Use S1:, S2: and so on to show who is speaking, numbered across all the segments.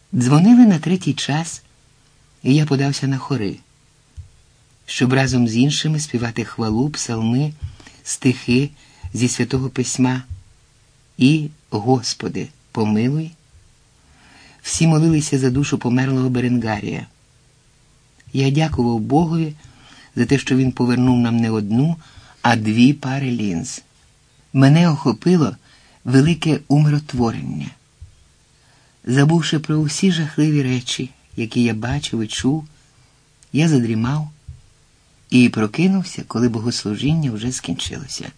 S1: Дзвонили на 3-й час, і я подався на хори, щоб разом з іншими співати хвалу, псалми, стихи зі Святого Письма і «Господи, помилуй». Всі молилися за душу померлого Беренгарія. Я дякував Богові за те, що він повернув нам не одну, а 2 пари лінз. Мене охопило велике умиротворення. Забувши про усі жахливі речі, які я бачив і чув, я задрімав і прокинувся, коли богослужіння вже скінчилося.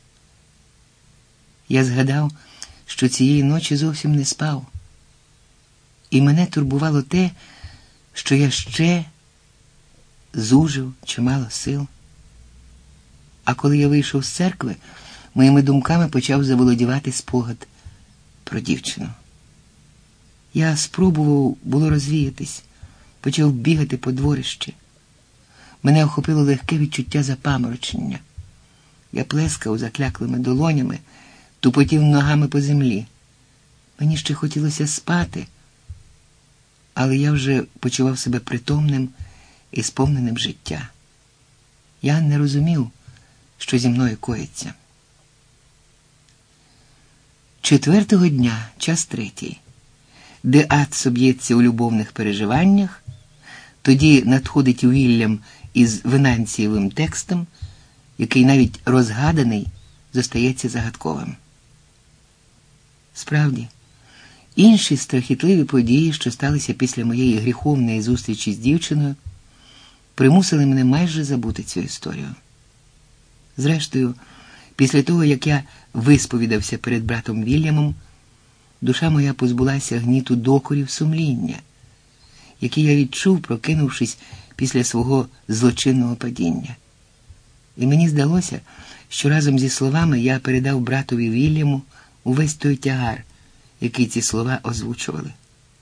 S1: Я згадав, що цієї ночі зовсім не спав, і мене турбувало те, що я ще зужив чимало сил. А коли я вийшов з церкви, моїми думками почав заволодівати спогад про дівчину. Я спробував було розвіятись, почав бігати по дворищі. Мене охопило легке відчуття запаморочення. Я плескав закляклими долонями, тупотів ногами по землі. Мені ще хотілося спати, але я вже почував себе притомним і сповненим життя. Я не розумів, що зі мною коїться. 4-го дня, час 3-й, де ад соб'ється у любовних переживаннях, тоді надходить Уільям із венанцієвим текстом, який навіть розгаданий зостається загадковим. Справді, інші страхітливі події, що сталися після моєї гріховної зустрічі з дівчиною, примусили мене майже забути цю історію. Зрештою, після того, як я висповідався перед братом Вільямом, душа моя позбулася гніту докорів сумління, які я відчув, прокинувшись після свого злочинного падіння. І мені здалося, що разом зі словами я передав братові Вільяму увесь той тягар, який ці слова озвучували.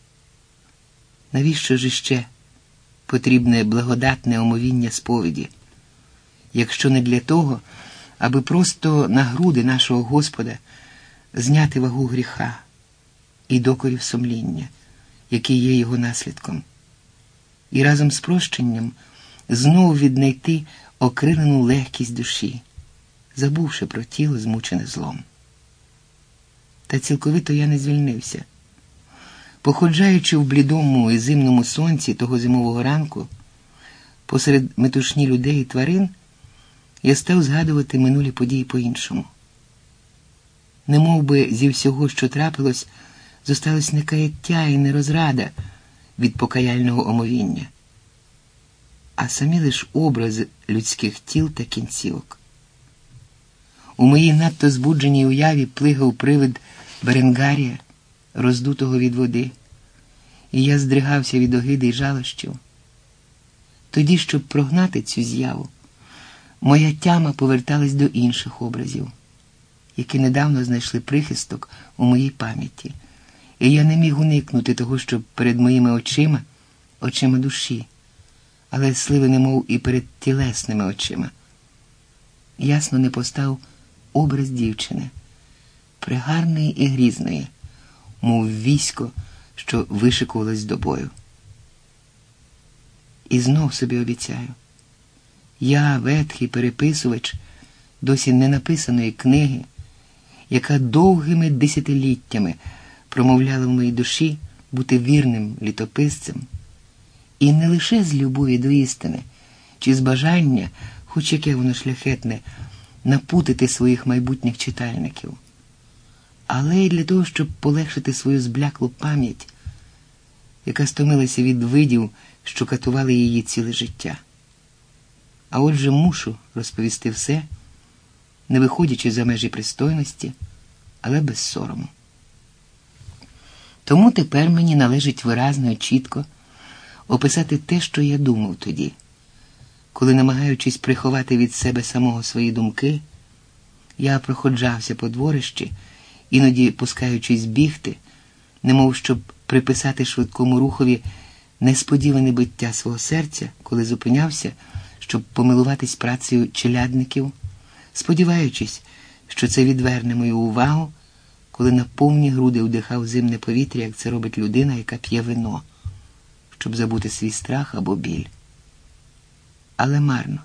S1: Навіщо ж іще потрібне благодатне омовіння сповіді, якщо не для того, аби просто на груди нашого Господа зняти вагу гріха і докорів сумління, які є його наслідком, і разом з прощенням знову віднайти окрилену легкість душі, забувши про тіло, змучене злом. Та цілковито я не звільнився. Походжаючи в блідому і зимному сонці того зимового ранку, посеред метушні людей і тварин, я став згадувати минулі події по-іншому. Немов би зі всього, що трапилось, зосталось не каяття і не розрада від покаяльного омовіння, а самі лиш образи людських тіл та кінцівок. У моїй надто збудженій уяві плигав привид Беренгарія, роздутого від води, і я здригався від огиди й жалощів. Тоді, щоб прогнати цю з'яву, моя тяма поверталась до інших образів, які недавно знайшли прихисток у моїй пам'яті, і я не міг уникнути того, що перед моїми очима душі, але сливи немов і перед тілесними очима. Ясно не постав образ дівчини, пригарної і грізної, мов військо, що вишикувалось до бою. І знов собі обіцяю, я, ветхий переписувач досі не написаної книги, яка довгими десятиліттями промовляла в моїй душі бути вірним літописцем, і не лише з любові до істини, чи з бажання, хоч яке воно шляхетне, напутити своїх майбутніх читальників, але й для того, щоб полегшити свою збляклу пам'ять, яка стомилася від видів, що катували її ціле життя. А отже, мушу розповісти все, не виходячи за межі пристойності, але без сорому. Тому тепер мені належить виразно і чітко описати те, що я думав тоді, коли, намагаючись приховати від себе самого свої думки, я проходжався по дворищі, іноді пускаючись бігти, немов щоб приписати швидкому рухові несподіване биття свого серця, коли зупинявся, щоб помилуватись працею челядників, сподіваючись, що це відверне мою увагу, коли на повні груди вдихав зимне повітря, як це робить людина, яка п'є вино. щоб забути свій страх або біль. Але марно.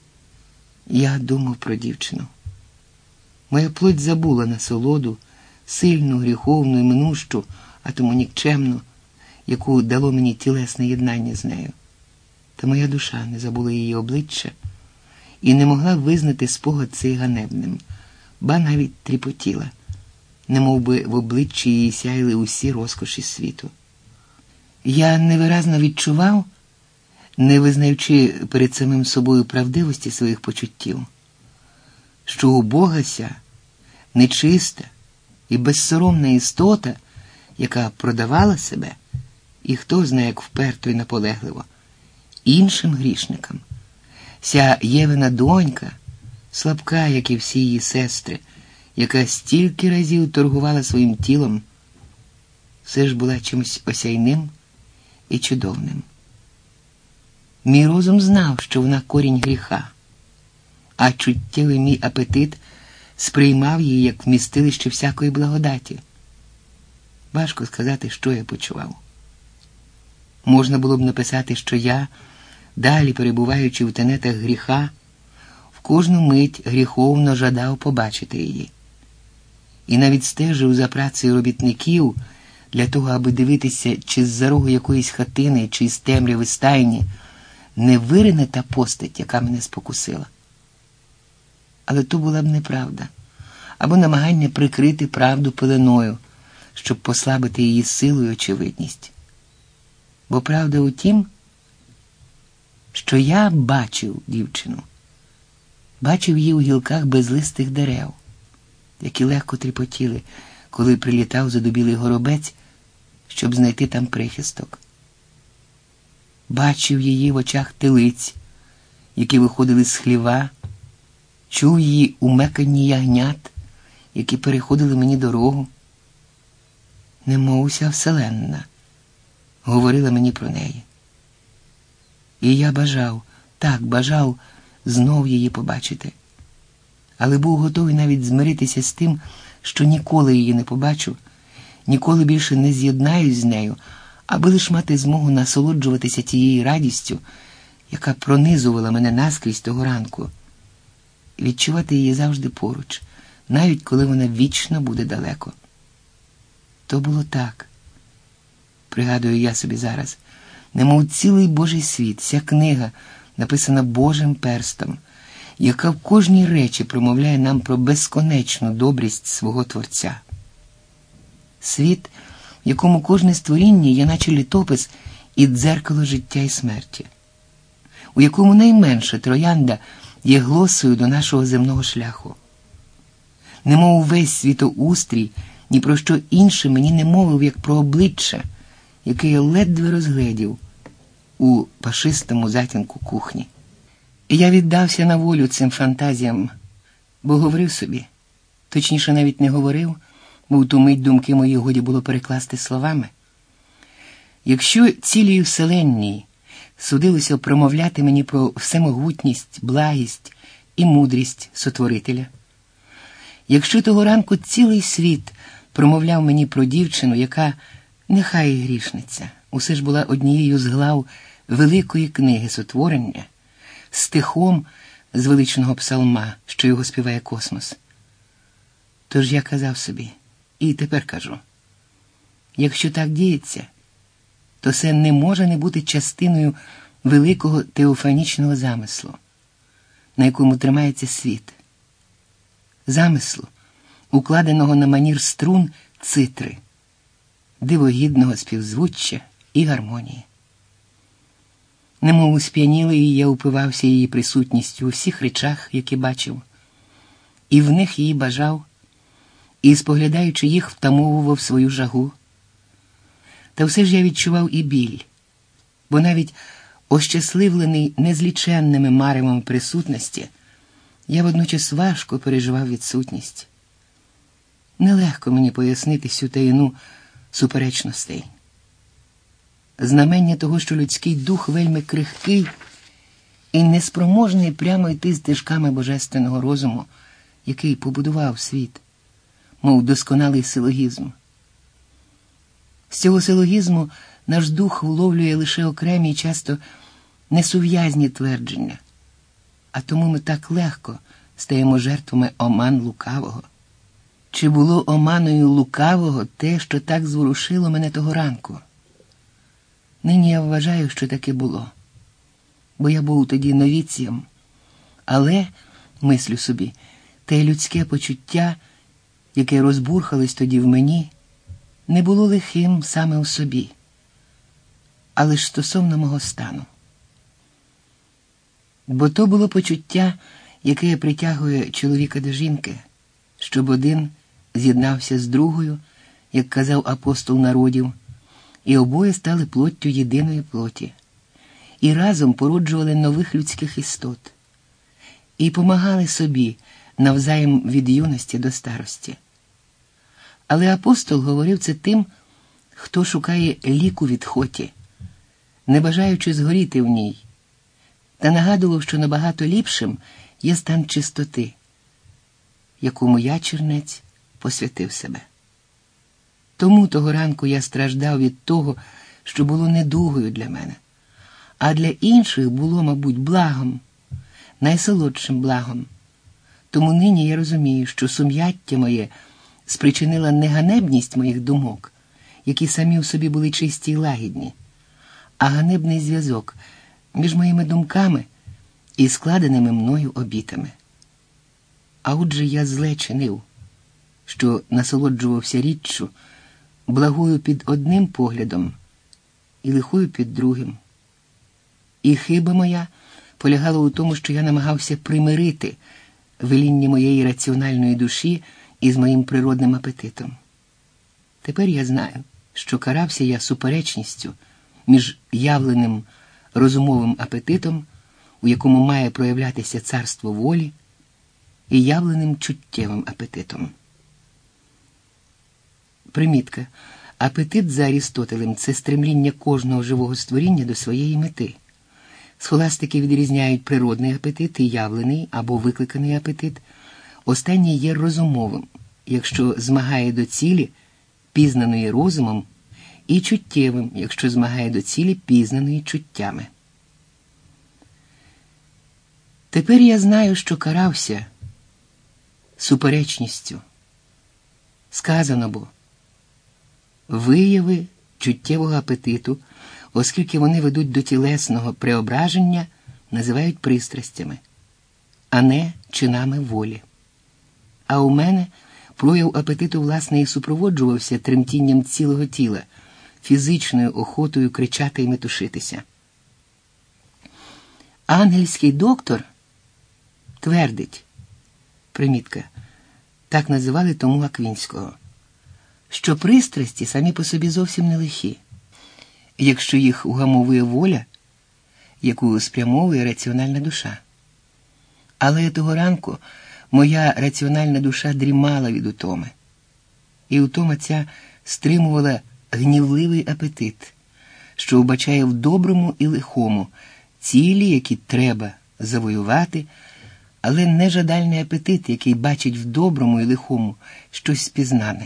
S1: Я думав про дівчину. Моя плоть забула насолоду, сильну, гріховну і минущу, а тому нікчемну, яку дало мені тілесне єднання з нею. Та моя душа не забула її обличчя і не могла визнати спогад цей ганебним, ба навіть тріпотіла, немов би в обличчі її сяяли усі розкоші світу. Я невиразно відчував, не визнаючи перед самим собою правдивості своїх почуттів, що убогася, нечиста і безсоромна істота, яка продавала себе, і хто знає, як вперто і наполегливо, іншим грішникам. Ся Євина донька, слабка, як і всі її сестри, яка стільки разів торгувала своїм тілом, все ж була чимось осяйним і чудовним. Мій розум знав, що вона корінь гріха, а чуттєвий мій апетит сприймав її як вмістилище всякої благодаті. Важко сказати, що я почував. Можна було б написати, що я, далі перебуваючи в тенетах гріха, в кожну мить гріховно жадав побачити її. І навіть стежив за працею робітників для того, аби дивитися, чи з-за рогу якоїсь хатини, чи з темряви стайні не вирине та постать, яка мене спокусила. Але то була б неправда, або намагання прикрити правду пеленою, щоб послабити її силу і очевидність. Бо правда у тім, що я бачив дівчину, бачив її у гілках безлистих дерев, які легко тріпотіли, коли прилітав задубілий горобець, щоб знайти там прихисток. Бачив її в очах телиць, які виходили з хліва, чув її у меканні ягнят, які переходили мені дорогу. Немов уся вселенна говорила мені про неї. І я бажав, так бажав знов її побачити. Але був готовий навіть змиритися з тим, що ніколи її не побачу, ніколи більше не з'єднаюсь з нею, аби лиш мати змогу насолоджуватися тією радістю, яка пронизувала мене наскрізь того ранку, і відчувати її завжди поруч, навіть коли вона вічно буде далеко. То було так, пригадую я собі зараз, немов цілий Божий світ, вся книга, написана Божим перстом, яка в кожній речі промовляє нам про безконечну добрість свого Творця. Світ, в якому кожне створіння є наче літопис і дзеркало життя і смерті, у якому найменша троянда є глосою до нашого земного шляху. Немов увесь світоустрій ні про що інше мені не мовив, як про обличчя, яке я ледве розгледів у пашистому затінку кухні. І я віддався на волю цим фантазіям, бо говорив собі, точніше навіть не говорив, бо в ту мить думки мої годі було перекласти словами. Якщо цілій вселенній судилося промовляти мені про всемогутність, благість і мудрість Сотворителя, якщо того ранку цілий світ промовляв мені про дівчину, яка, нехай і грішниця, усе ж була однією з глав великої книги сотворення, стихом з величного псалма, що його співає космос. Тож я казав собі, і тепер кажу, якщо так діється, то це не може не бути частиною великого теофанічного замислу, на якому тримається світ. Замислу, укладеного на манір струн цитри, дивогідного співзвуччя і гармонії. Немов усп'янілий, я упивався її присутністю у всіх речах, які бачив, і в них її бажав, і, споглядаючи їх, втамовував свою жагу. Та все ж я відчував і біль, бо навіть ощасливлений незліченними маревами присутності, я водночас важко переживав відсутність. Нелегко мені пояснити всю таїну суперечностей. Знамення того, що людський дух вельми крихкий і неспроможний прямо йти стежками божественного розуму, який побудував світ, мов досконалий силогізм. З цього силогізму наш дух вловлює лише окремі і часто несув'язні твердження, а тому ми так легко стаємо жертвами оман лукавого. Чи було оманою лукавого те, що так зворушило мене того ранку? Нині я вважаю, що таке було, бо я був тоді новіцієм, але, мислю собі, те людське почуття, яке розбурхалось тоді в мені, не було лихим саме у собі, а лише стосовно мого стану. Бо то було почуття, яке притягує чоловіка до жінки, щоб один з'єднався з другою, як казав апостол народів, і обоє стали плоттю єдиної плоті, і разом породжували нових людських істот, і помагали собі навзаєм від юності до старості. Але апостол говорив це тим, хто шукає ліку від хоті, не бажаючи згоріти в ній, та нагадував, що набагато ліпшим є стан чистоти, якому я, чернець, посвятив себе. Тому того ранку я страждав від того, що було недугою для мене, а для інших було, мабуть, благом, найсолодшим благом. Тому нині я розумію, що сум'яття моє спричинила не ганебність моїх думок, які самі в собі були чисті й лагідні, а ганебний зв'язок між моїми думками і складеними мною обітами. А отже я зле чинив, що насолоджувався річчю, благою під одним поглядом і лихою під другим. І хиба моя полягала у тому, що я намагався примирити веління моєї раціональної душі із моїм природним апетитом. Тепер я знаю, що карався я суперечністю між явленим розумовим апетитом, у якому має проявлятися царство волі, і явленим чуттєвим апетитом. Примітка. Апетит за Арістотелем – це стремління кожного живого створіння до своєї мети. Схоластики відрізняють природний апетит і явлений або викликаний апетит. Останній є розумовим, якщо змагає до цілі, пізнаної розумом, і чуттєвим, якщо змагає до цілі, пізнаної чуттями. Тепер я знаю, що карався суперечністю. Сказано бо, вияви чуттєвого апетиту, оскільки вони ведуть до тілесного преображення, називають пристрастями, а не чинами волі. А у мене прояв апетиту, власне, і супроводжувався тремтінням цілого тіла, фізичною охотою кричати і метушитися. Ангельський доктор твердить, примітка, так називали тому Аквінського, що пристрасті самі по собі зовсім не лихі, якщо їх угамовує воля, яку спрямовує раціональна душа. Але того ранку моя раціональна душа дрімала від утоми, і утома ця стримувала гнівливий апетит, що вбачає в доброму і лихому цілі, які треба завоювати, але не жадальний апетит, який бачить в доброму і лихому щось спізнане.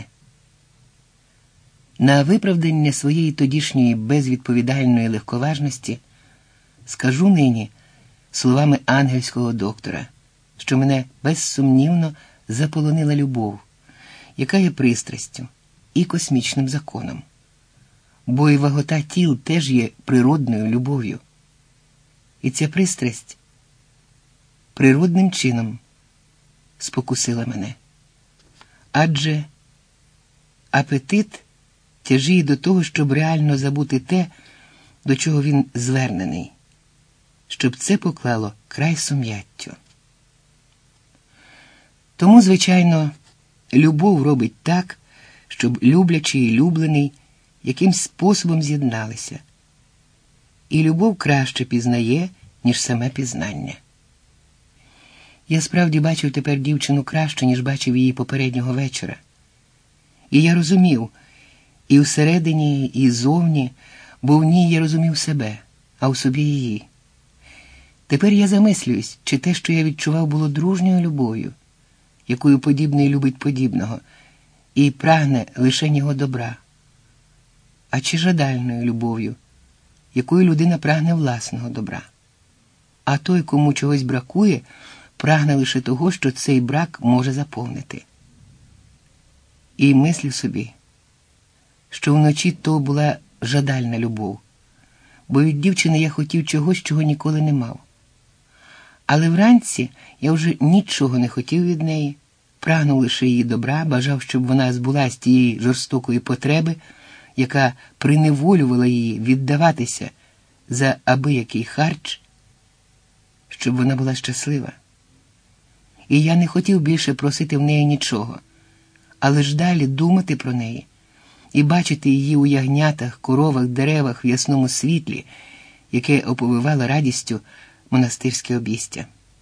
S1: На виправдання своєї тодішньої безвідповідальної легковажності скажу нині словами ангельського доктора, що мене безсумнівно заполонила любов, яка є пристрастю і космічним законом. Бо і вагота тіл теж є природною любов'ю. І ця пристрасть природним чином спокусила мене. Адже апетит тяжіє до того, щоб реально забути те, до чого він звернений, щоб це поклало край сум'яттю. Тому, звичайно, любов робить так, щоб люблячий і люблений якимсь способом з'єдналися. І любов краще пізнає, ніж саме пізнання. Я справді бачив тепер дівчину краще, ніж бачив її попереднього вечора. І я розумів, і всередині, і зовні, бо в ній я розумів себе, а в собі її. Тепер я замислююсь, чи те, що я відчував, було дружньою любов'ю, якою подібний любить подібного, і прагне лише його добра. а чи жадальною любов'ю, якою людина прагне власного добра. А той, кому чогось бракує, прагне лише того, що цей брак може заповнити. І мислив собі, що вночі то була жадальна любов, бо від дівчини я хотів чогось, чого ніколи не мав. Але вранці я вже нічого не хотів від неї, прагнув лише її добра, бажав, щоб вона збулась тієї жорстокої потреби, яка приневолювала її віддаватися за абиякий харч, щоб вона була щаслива. І я не хотів більше просити в неї нічого, але ж далі думати про неї і бачити її у ягнятах, коровах, деревах в ясному світлі, яке оповивало радістю монастирське обістя.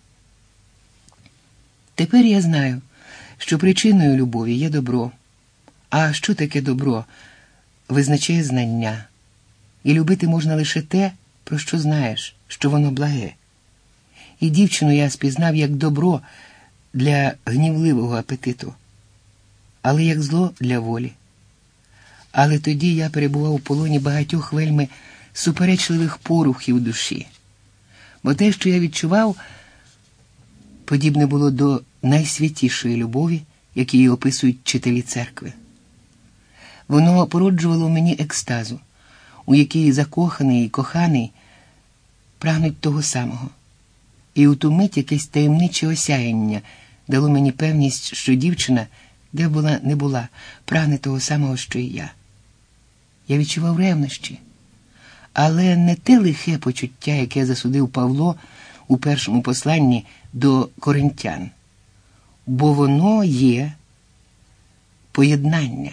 S1: Тепер я знаю, що причиною любові є добро. А що таке добро? Визначає знання. І любити можна лише те, про що знаєш, що воно благе. І дівчину я спізнав як добро для гнівливого апетиту, але як зло для волі. Але тоді я перебував у полоні багатьох вельми суперечливих порухів душі. Бо те, що я відчував, подібне було до найсвятішої любові, які її описують вчителі церкви. Воно породжувало в мені екстазу, у якій закоханий і коханий прагнуть того самого. І у ту мить якесь таємниче осяяння дало мені певність, що дівчина, де була не була, прагне того самого, що і я. Я відчував ревнощі, але не те лихе почуття, яке засудив Павло у першому посланні до коринтян, бо воно є поєднання.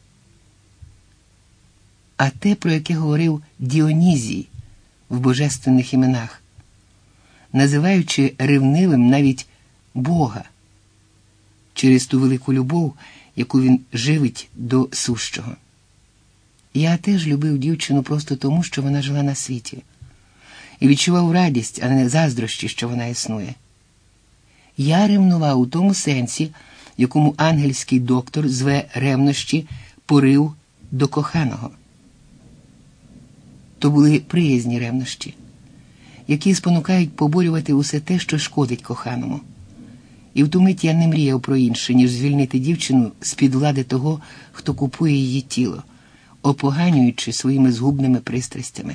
S1: А те, про яке говорив Діонізій в божественних іменах, називаючи ревнивим навіть Бога, через ту велику любов, яку він живить до сущого. Я теж любив дівчину просто тому, що вона жила на світі, і відчував радість, а не заздрощі, що вона існує. Я ревнував у тому сенсі, якому ангельський доктор зве ревнощі порив до коханого. То були приязні ревнощі, які спонукають поборювати усе те, що шкодить коханому. І в ту мить я не мріяв про інше, ніж звільнити дівчину з-під влади того, хто купує її тіло, опоганюючи своїми згубними пристрастями.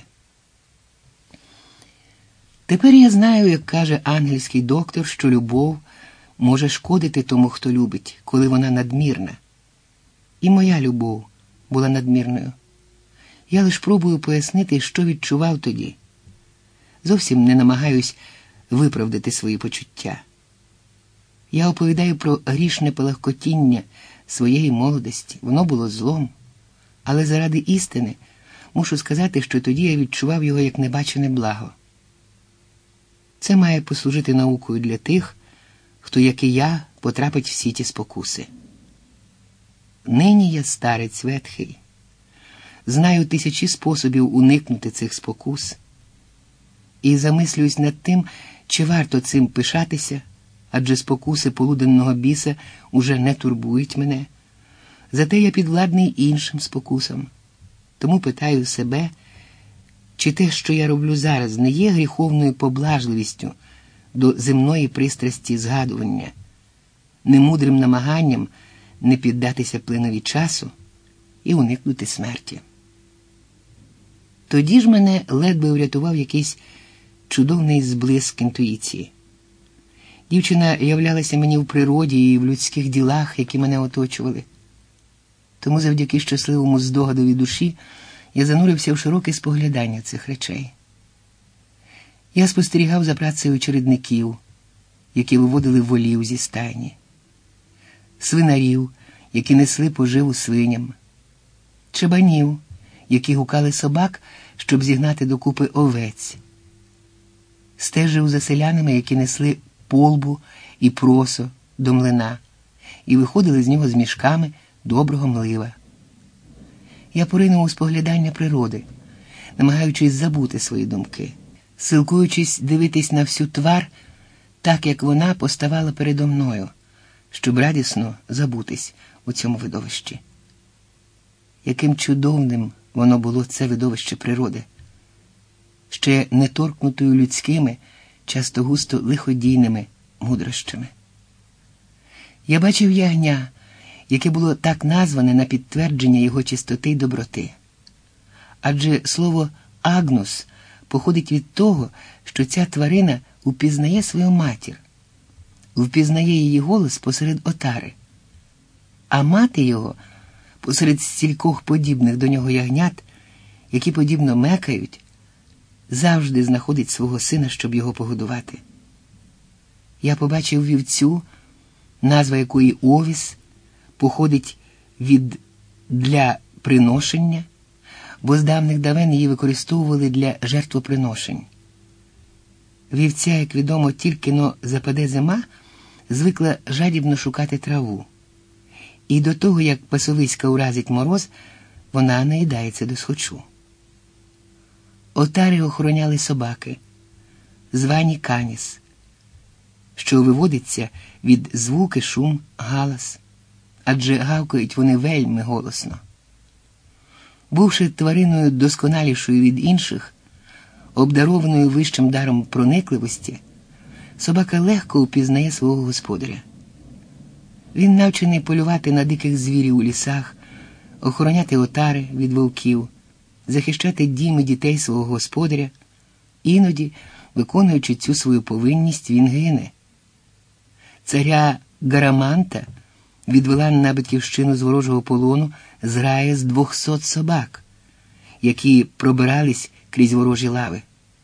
S1: Тепер я знаю, як каже ангельський доктор, що любов може шкодити тому, хто любить, коли вона надмірна. І моя любов була надмірною. Я лиш пробую пояснити, що відчував тоді. Зовсім не намагаюсь виправдати свої почуття. Я оповідаю про грішне палахкотіння своєї молодості. Воно було злом. Але заради істини мушу сказати, що тоді я відчував його як небачене благо. Це має послужити наукою для тих, хто, як і я, потрапить в сіті спокуси. Нині я старець ветхий. Знаю тисячі способів уникнути цих спокус. І замислююсь над тим, чи варто цим пишатися, адже спокуси полуденного біса уже не турбують мене. Зате я підвладний іншим спокусам. Тому питаю себе, чи те, що я роблю зараз, не є гріховною поблажливістю до земної пристрасті згадування, немудрим намаганням не піддатися плинові часу і уникнути смерті. Тоді ж мене ледве врятував якийсь чудовний зблиск інтуїції. Дівчина являлася мені в природі і в людських ділах, які мене оточували. Тому завдяки щасливому здогадові душі я занурився в широке споглядання цих речей. Я спостерігав за працею чередників, які виводили волів зі стайні, свинарів, які несли поживу свиням, чабанів, які гукали собак, щоб зігнати докупи овець, стежив за селянами, які несли полбу і просо до млина і виходили з нього з мішками доброго млива. Я поринув у споглядання природи, намагаючись забути свої думки, силкуючись дивитись на всю твар так, як вона поставала передо мною, щоб радісно забутись у цьому видовищі. Яким чудовним воно було це видовище природи, ще не торкнутою людськими, часто густо лиходійними мудрощами. Я бачив ягня, яке було так назване на підтвердження його чистоти й доброти. Адже слово «агнус» походить від того, що ця тварина упізнає свою матір, впізнає її голос посеред отари, а мати його посеред стількох подібних до нього ягнят, які подібно мекають, завжди знаходить свого сина, щоб його погодувати. Я побачив вівцю, назва якої Овіс, походить від «для приношення», бо з давних давен її використовували для жертвоприношень. Вівця, як відомо, тільки-но западе зима, звикла жадібно шукати траву. І до того, як пасовиська уразить мороз, вона наїдається досхочу. Отари охороняли собаки, звані каніс, що виводиться від звуки, шум, галас, адже гавкають вони вельми голосно. Бувши твариною досконалішою від інших, обдарованою вищим даром проникливості, собака легко упізнає свого господаря. Він навчений полювати на диких звірів у лісах, охороняти отари від вовків, захищати дім і дітей свого господаря. Іноді, виконуючи цю свою повинність, він гине. Царя Гараманта відвела на батьківщину з ворожого полону зграя з 200 собак, які пробирались крізь ворожі лави.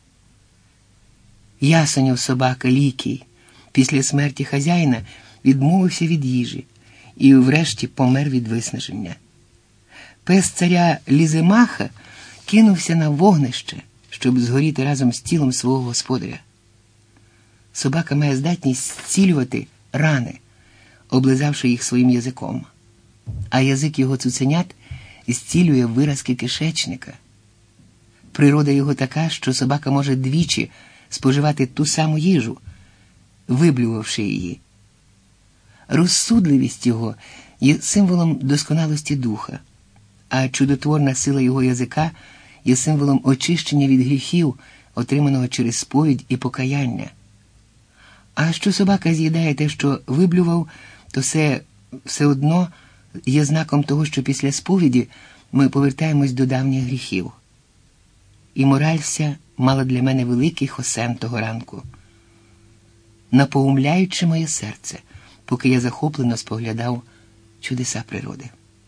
S1: Ясенів собака Лікій після смерті хазяїна відмовився від їжі і врешті помер від виснаження. Пес царя Ліземаха кинувся на вогнище, щоб згоріти разом з тілом свого господаря. Собака має здатність зцілювати рани, облизавши їх своїм язиком, а язик його цуценят зцілює виразки кишечника. Природа його така, що собака може двічі споживати ту саму їжу, виблювавши її. Розсудливість його є символом досконалості духа, а чудотворна сила його язика є символом очищення від гріхів, отриманого через сповідь і покаяння. А що собака з'їдає те, що виблював, то це все одно є знаком того, що після сповіді ми повертаємось до давніх гріхів. І мораль вся мала для мене великий хосен того ранку, напоумляючи моє серце, поки я захоплено споглядав чудеса природи.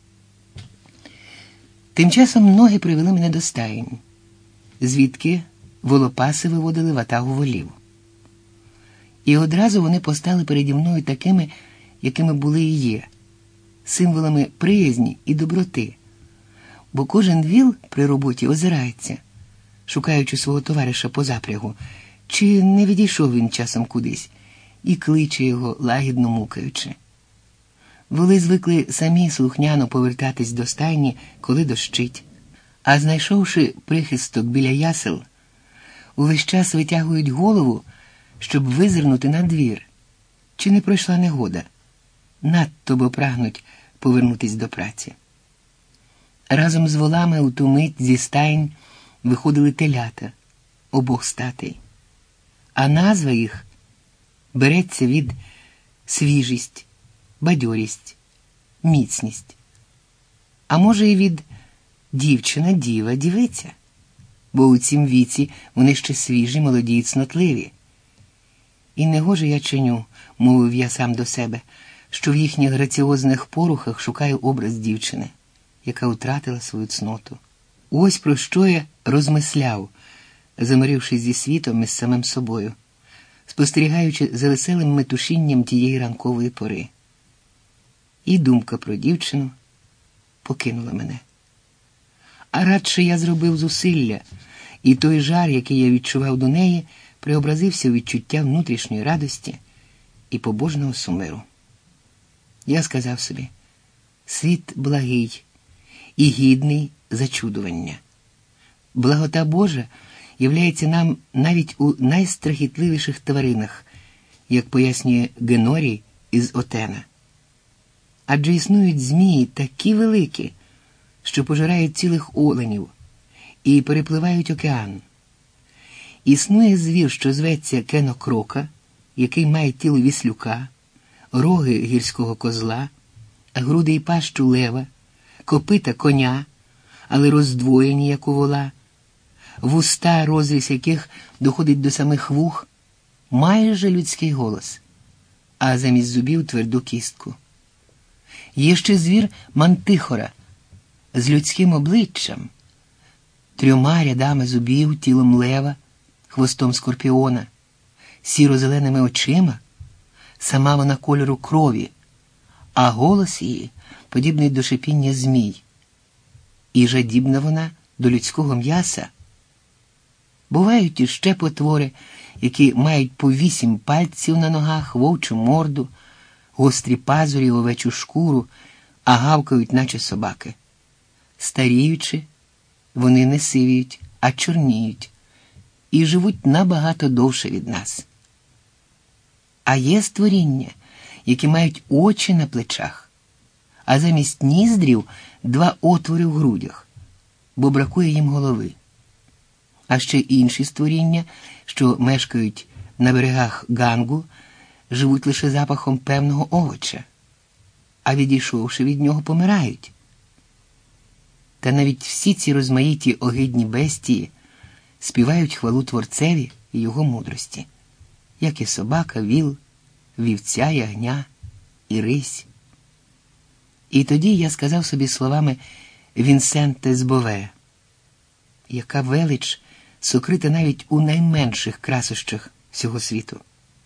S1: Тим часом ноги привели мене до стаєнь, звідки волопаси виводили ватагу волів. І одразу вони постали переді мною такими, якими були і є, символами приязні і доброти, бо кожен віл при роботі озирається, шукаючи свого товариша по запрягу, чи не відійшов він часом кудись, і кличе його, лагідно мукаючи. Воли звикли самі слухняно повертатись до стайні, коли дощить, а знайшовши прихисток біля ясел, увесь час витягують голову, щоб визирнути на двір, чи не пройшла негода, надто бо прагнуть повернутись до праці. Разом з волами у ту мить зі стайень виходили телята обох статей, а назва їх береться від свіжість, бадьорість, міцність, а може і від дівчина, діва, дівиця, бо у цім віці вони ще свіжі, молоді й цнотливі. І негоже я чиню, мовив я сам до себе, що в їхніх граціозних порухах шукаю образ дівчини, яка втратила свою цноту. Ось про що я розмисляв, замирившись зі світом і з самим собою, спостерігаючи за веселим метушінням тієї ранкової пори. І думка про дівчину покинула мене. А радше я зробив зусилля, і той жар, який я відчував до неї, преобразився у відчуття внутрішньої радості і побожного сумиру. Я сказав собі, світ благий і гідний зачудування. Благота Божа являється нам навіть у найстрахітливіших тваринах, як пояснює Генорій із Отена. Адже існують змії такі великі, що пожирають цілих оленів і перепливають океан. Існує звір, що зветься кенокрока, який має тіло віслюка, роги гірського козла, груди й пащу лева, копита коня, але роздвоєні, як у вола, вуста, розріз яких доходить до самих вух, майже людський голос, а замість зубів тверду кістку. Є ще звір мантихора з людським обличчям, 3 рядами зубів, тілом лева, хвостом скорпіона, сіро-зеленими очима, сама вона кольору крові, а голос її подібний до шипіння змій. І жадібна вона до людського м'яса. Бувають іще потвори, які мають по 8 пальців на ногах, вовчу морду, гострі пазурі, овечу шкуру, а гавкають, наче собаки. Старіючи, вони не сивіють, а чорніють, і живуть набагато довше від нас. А є створіння, які мають очі на плечах, а замість ніздрів 2 отвори в грудях, бо бракує їм голови. А ще інші створіння, що мешкають на берегах Гангу, живуть лише запахом певного овоча, а відійшовши від нього, помирають. Та навіть всі ці розмаїті огидні бестії співають хвалу Творцеві і його мудрості, як і собака, віл, вівця, ягня і рись. І тоді я сказав собі словами Вінсента з Бове: яка велич сокрита навіть у найменших красощах всього світу.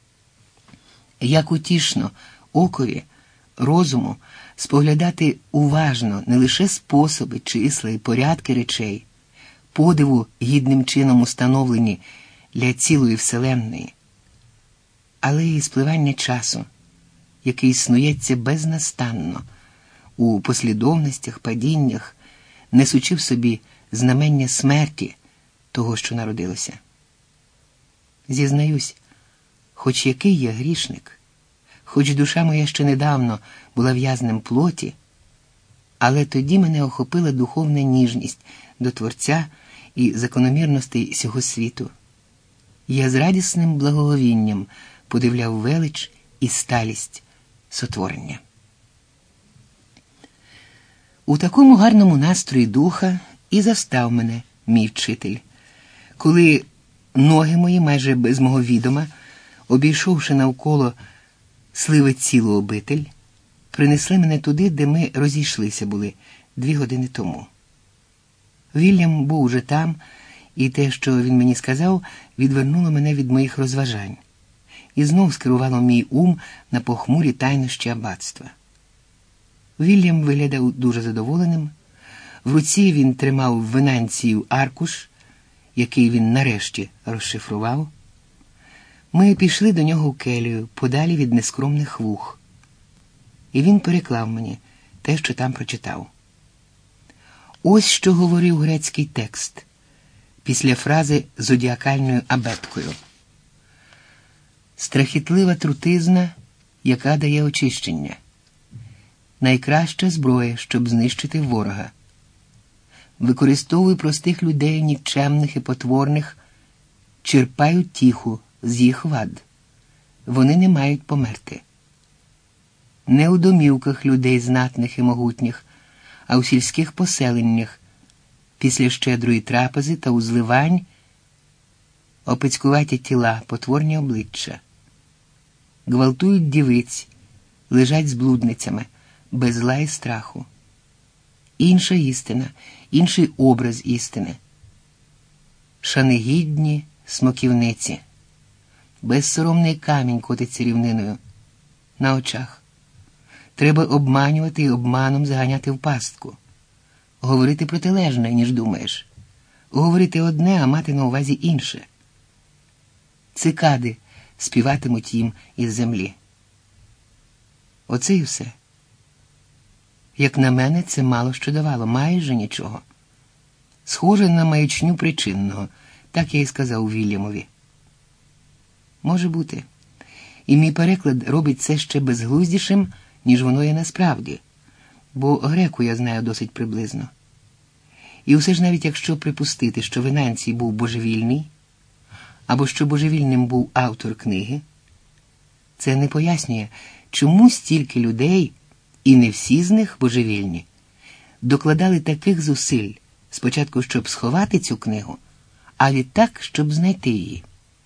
S1: Як утішно окові, розуму споглядати уважно не лише способи, числа і порядки речей, подиву гідним чином установлені для цілої вселенної, але й спливання часу, який снується безнастанно у послідовностях, падіннях, несучи в собі знамення смерті того, що народилося. Зізнаюсь, хоч який я грішник, хоч душа моя ще недавно була в'язнем плоті, але тоді мене охопила духовна ніжність до Творця і закономірностей сього світу. Я з радісним благоговінням подивляв велич і сталість сотворення. У такому гарному настрої духа і застав мене мій вчитель, коли ноги мої майже без мого відома, обійшовши навколо сливи цілу обитель, принесли мене туди, де ми розійшлися були 2 години тому. Вільям був уже там, і те, що він мені сказав, відвернуло мене від моїх розважань і знов скерувало мій ум на похмурі тайнощі аббатства. Вільям виглядав дуже задоволеним. В руці він тримав Венанцію аркуш, який він нарешті розшифрував. Ми пішли до нього в келію, подалі від нескромних вух. І він переклав мені те, що там прочитав. Ось що говорив грецький текст після фрази зодіакальною абеткою. Страхітлива трутизна, яка дає очищення. Найкраща зброя, щоб знищити ворога. Використовуй простих людей, нікчемних і потворних, черпай утіху з їх вад. Вони не мають померти. Не у домівках людей знатних і могутніх, а у сільських поселеннях, після щедрої трапези та узливань, опецькуваті тіла, потворні обличчя. Гвалтують дівиць, лежать з блудницями, без зла і страху. Інша істина, інший образ істини. Шанегідні смоківниці. Безсоромний камінь котиться рівниною. На очах. Треба обманювати і обманом заганяти в пастку. Говорити протилежне, ніж думаєш. Говорити одне, а мати на увазі інше. Цикади співатимуть їм із землі. Оце і все. Як на мене, це мало що давало, майже нічого. Схоже на маячню причинного, так я і сказав Вільямові. Може бути. І мій переклад робить це ще безглуздішим, ніж воно є насправді, бо греку я знаю досить приблизно. І усе ж навіть якщо припустити, що Венанцій був божевільний, або що божевільним був автор книги, це не пояснює, чому стільки людей, і не всі з них божевільні, докладали таких зусиль, спочатку, щоб сховати цю книгу, а відтак, щоб знайти її.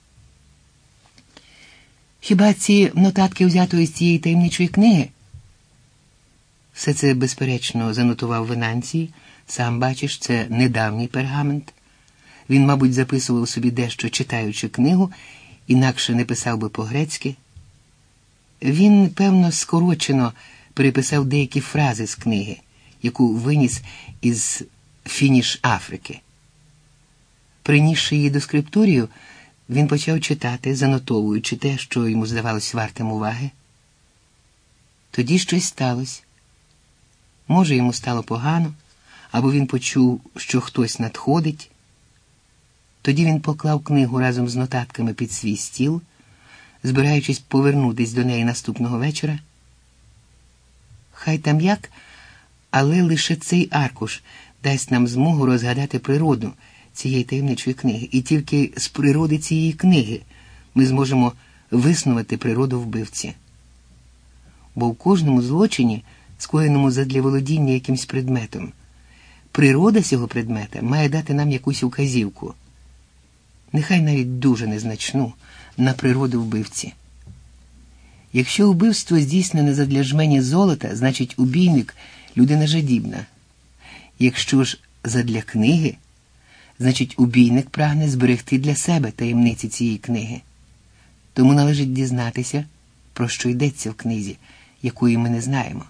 S1: Хіба ці нотатки взятої з цієї таємничої книги? Все це, безперечно, занотував Венанцій. Сам бачиш, це недавній пергамент. Він, мабуть, записував собі дещо, читаючи книгу, інакше не писав би по-грецьки. Він, певно, скорочено переписав деякі фрази з книги, яку виніс із Фініш Африки. Принісши її до скрипторію, він почав читати, занотовуючи те, що йому здавалось вартим уваги. Тоді щось сталося. Може, йому стало погано, або він почув, що хтось надходить. Тоді він поклав книгу разом з нотатками під свій стіл, збираючись повернутись до неї наступного вечора. Хай там як, але лише цей аркуш дасть нам змогу розгадати природу цієї таємничої книги. І тільки з природи цієї книги ми зможемо виснувати природу вбивці. Бо в кожному злочині, скоєному задля володіння якимсь предметом, природа цього предмета має дати нам якусь указівку, нехай навіть дуже незначну, на природу вбивці. Якщо вбивство здійснене задля жмені золота, значить убійник – людина жадібна. Якщо ж задля книги, значить убійник прагне зберегти для себе таємниці цієї книги. Тому належить дізнатися, про що йдеться в книзі, якої ми не знаємо.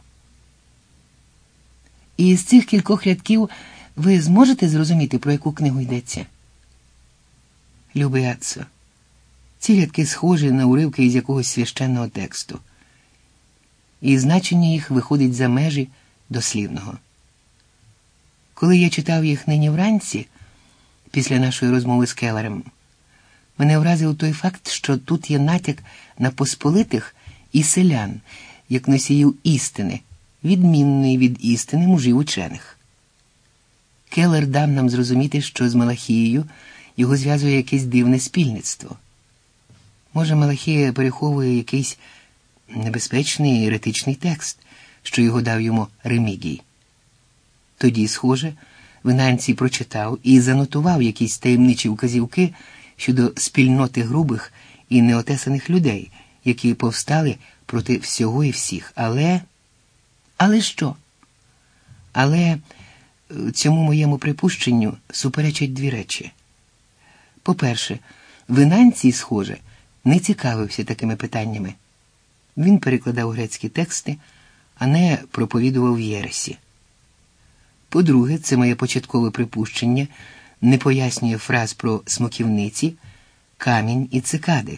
S1: І з цих кількох рядків ви зможете зрозуміти, про яку книгу йдеться? Любий Аццо, ці рядки схожі на уривки із якогось священного тексту. І значення їх виходить за межі дослівного. Коли я читав їх нині вранці, після нашої розмови з Келлером, мене вразив той факт, що тут є натяк на посполитих і селян, як носіїв істини, відмінної від істини мужів учених. Келлер дав нам зрозуміти, що з Малахією його зв'язує якесь дивне спільництво. Може, Малахія переховує якийсь небезпечний еретичний текст, що його дав йому Ремігій. Тоді, схоже, Венанцій прочитав і занотував якісь таємничі вказівки щодо спільноти грубих і неотесаних людей, які повстали проти всього і всіх. Але що? Але цьому моєму припущенню суперечать дві речі. По-перше, Венанцій, схоже, не цікавився такими питаннями. Він перекладав грецькі тексти, а не проповідував єресі. По-друге, це моє початкове припущення не пояснює фраз про смоківниці, камінь і цикади.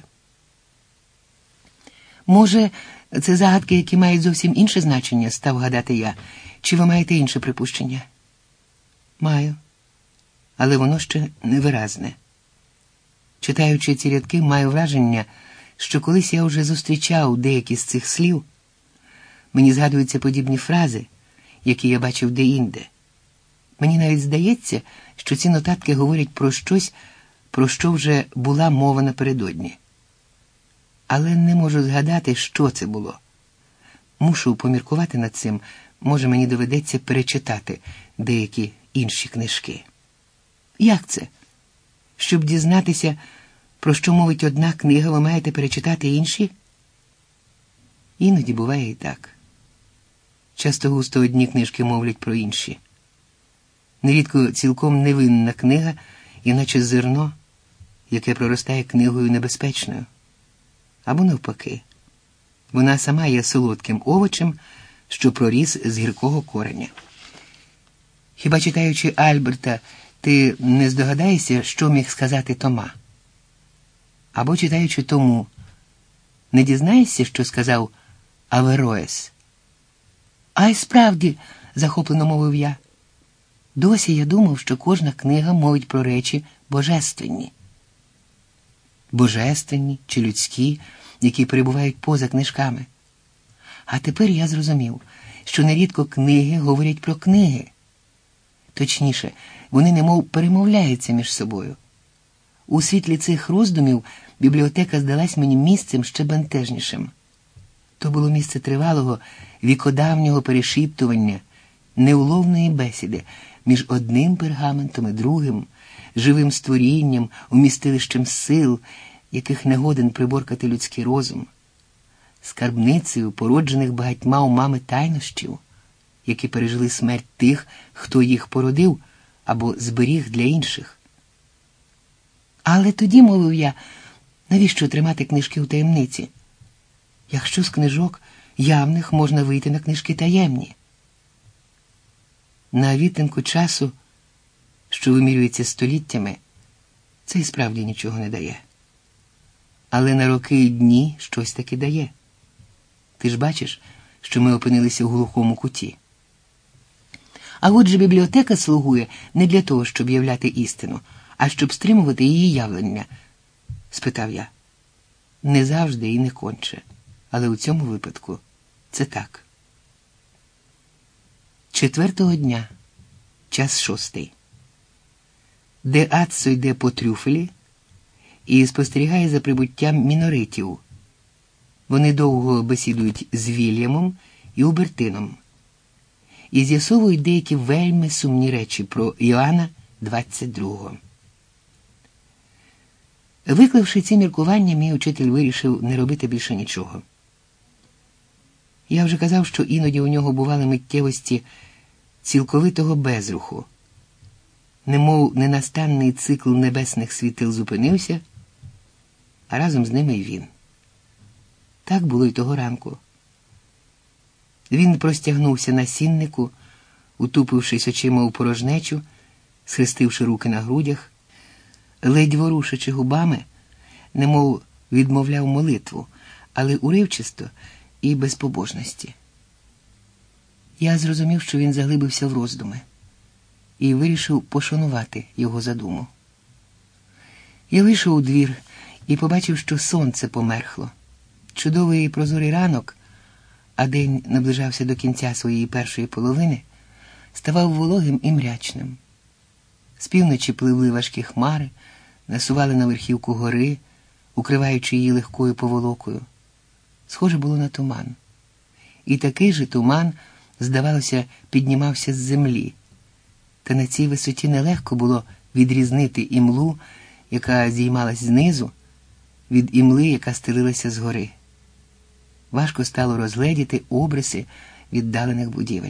S1: Може, це загадки, які мають зовсім інше значення, став гадати я. Чи ви маєте інше припущення? Маю, але воно ще невиразне. Читаючи ці рядки, маю враження, що колись я вже зустрічав деякі з цих слів. Мені згадуються подібні фрази, які я бачив де-інде. Мені навіть здається, що ці нотатки говорять про щось, про що вже була мова напередодні. Але не можу згадати, що це було. Мушу поміркувати над цим, може мені доведеться перечитати деякі інші книжки. Як це? Щоб дізнатися, про що мовить одна книга, ви маєте перечитати інші? Іноді буває і так. Часто-густо одні книжки мовлять про інші. Нерідко цілком невинна книга, іначе зерно, яке проростає книгою небезпечною. Або навпаки. Вона сама є солодким овочем, що проріс з гіркого кореня. Хіба читаючи Альберта, ти не здогадаєшся, що міг сказати Тома? Або читаючи Тому, не дізнаєшся, що сказав Авероес? А й справді, захоплено мовив я. Досі я думав, що кожна книга мовить про речі божественні. Божественні чи людські, які перебувають поза книжками. А тепер я зрозумів, що нерідко книги говорять про книги. Точніше, вони немов перемовляються між собою. У світлі цих роздумів бібліотека здалась мені місцем ще бентежнішим. То було місце тривалого, вікодавнього перешіптування, неуловної бесіди між одним пергаментом і другим, живим створінням, умістилищем сил, яких не годен приборкати людський розум, скарбницею породжених багатьма умами тайнощів, які пережили смерть тих, хто їх породив або зберіг для інших. Але тоді, мовив я, навіщо тримати книжки у таємниці, якщо з книжок явних можна вийти на книжки таємні? На відтинку часу, що вимірюється століттями, це і справді нічого не дає. Але на роки і дні щось таки дає. Ти ж бачиш, що ми опинилися в глухому куті. А отже, бібліотека слугує не для того, щоб являти істину, а щоб стримувати її явлення, спитав я. Не завжди і не конче, але у цьому випадку це так. 4-го дня, час 6. Де Аццо йде по трюфелі і спостерігає за прибуттям міноритів. Вони довго бесідують з Вільямом і Убертином і з'ясовують деякі вельми сумні речі про Іоанна 22-го. Викливши ці міркування, мій учитель вирішив не робити більше нічого. Я вже казав, що іноді у нього бували миттєвості цілковитого безруху. Немов ненастанний цикл небесних світил зупинився, а разом з ними й він. Так було й того ранку. Він простягнувся на сіннику, утупившись очима у порожнечу, схрестивши руки на грудях, ледь ворушачи губами, немов відмовляв молитву, але уривчисто і без побожності. Я зрозумів, що він заглибився в роздуми, і вирішив пошанувати його задуму. Я вийшов у двір і побачив, що сонце померхло. Чудовий прозорий ранок, а день наближався до кінця своєї першої половини, ставав вологим і мрячним. З півночі пливли важкі хмари, насували на верхівку гори, укриваючи її легкою поволокою. Схоже було на туман. І такий же туман, здавалося, піднімався з землі. Та на цій висоті нелегко було відрізнити імлу, яка здіймалась знизу, від імли, яка стелилася згори. Важко стало розгледіти обриси віддалених будівель.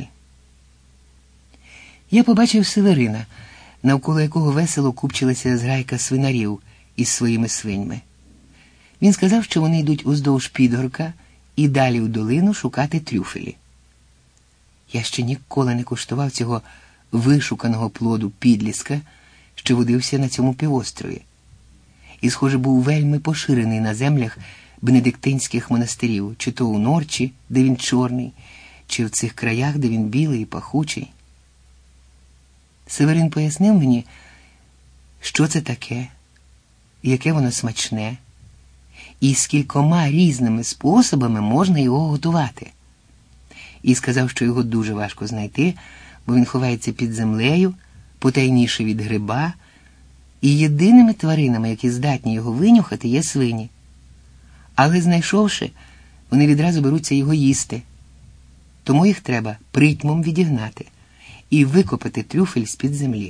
S1: Я побачив Северина, навколо якого весело купчилася зграйка свинарів із своїми свиньми. Він сказав, що вони йдуть уздовж підгорка і далі в долину шукати трюфелі. Я ще ніколи не куштував цього вишуканого плоду підліска, що водився на цьому півострові. І, схоже, був вельми поширений на землях бенедиктинських монастирів, чи то у Норчі, де він чорний, чи в цих краях, де він білий і пахучий. Северин пояснив мені, що це таке, яке воно смачне, і скількома різними способами можна його готувати. І сказав, що його дуже важко знайти, бо він ховається під землею, потайніше від гриба, і єдиними тваринами, які здатні його винюхати, є свині. Але знайшовши, вони відразу беруться його їсти. Тому їх треба притьмом відігнати і викопати трюфель з-під землі.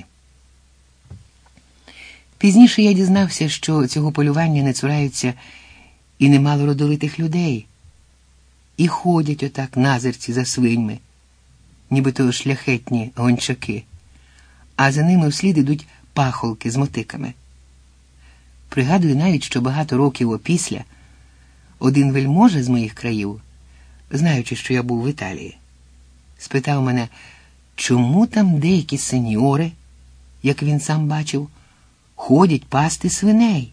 S1: Пізніше я дізнався, що цього полювання не цураються і немало родовитих людей. І ходять отак назирці за свиньми, нібито шляхетні гончаки, а за ними вслід ідуть пахолки з мотиками. Пригадую навіть, що багато років опісля один вельможа з моїх країв, знаючи, що я був в Італії, спитав мене, чому там деякі сеньори, як він сам бачив, ходять пасти свиней.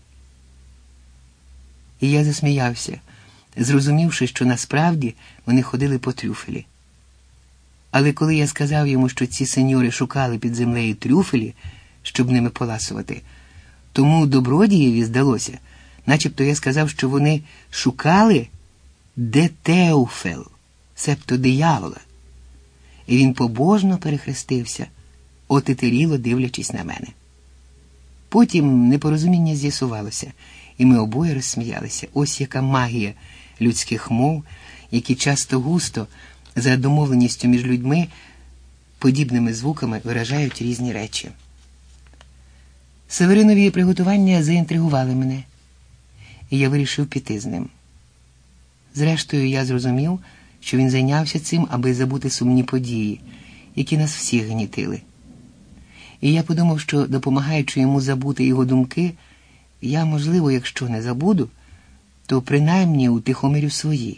S1: І я засміявся, зрозумівши, що насправді вони ходили по трюфелі. Але коли я сказав йому, що ці сеньори шукали під землею трюфелі, щоб ними поласувати, тому добродієві здалося, начебто я сказав, що вони шукали де Теуфел, себто диявола. І він побожно перехрестився, отетеріло дивлячись на мене. Потім непорозуміння з'ясувалося, і ми обоє розсміялися. Ось яка магія людських мов, які часто густо, за домовленістю між людьми, подібними звуками виражають різні речі. Северинові приготування заінтригували мене, і я вирішив піти з ним. Зрештою, я зрозумів, що він зайнявся цим, аби забути сумні події, які нас всіх гнітили. І я подумав, що, допомагаючи йому забути його думки, я, можливо, якщо не забуду, то принаймні утихомирю свої.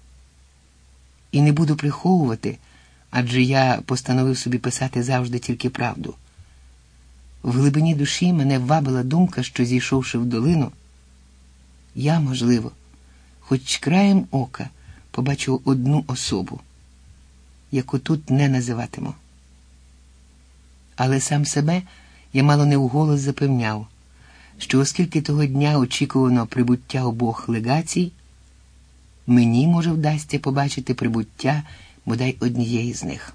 S1: І не буду приховувати, адже я постановив собі писати завжди тільки правду. В глибині душі мене вабила думка, що, зійшовши в долину, я, можливо, хоч краєм ока побачив одну особу, яку тут не називатиму. Але сам себе я мало не вголос запевняв, що оскільки того дня очікувано прибуття обох легацій, мені, може, вдасться побачити прибуття бодай однієї з них.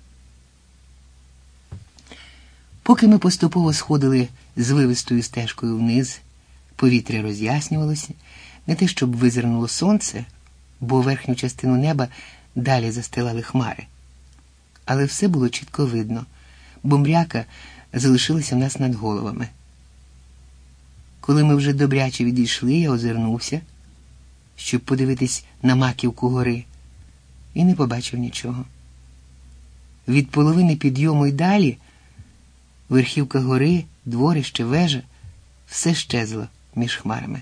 S1: Поки ми поступово сходили звивистою стежкою вниз, повітря роз'яснювалося, не те, щоб визирнуло сонце, бо верхню частину неба далі застилали хмари. Але все було чітко видно, бо мряка залишилася в нас над головами. Коли ми вже добряче відійшли, я озирнувся, щоб подивитись на маківку гори, і не побачив нічого. Від половини підйому й далі верхівка гори, дворище, вежа – все щезло між хмарами.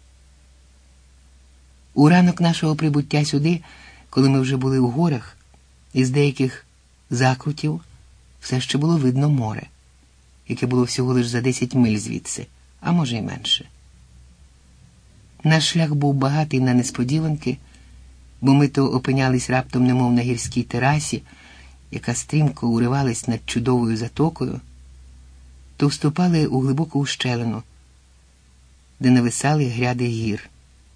S1: У ранок нашого прибуття сюди, коли ми вже були в горах, із деяких закрутів все ще було видно море, яке було всього лиш за 10 миль звідси, а може й менше. Наш шлях був багатий на несподіванки, бо ми то опинялись раптом немов на гірській терасі, яка стрімко уривалась над чудовою затокою, то вступали у глибоку ущелину, де нависали гряди гір.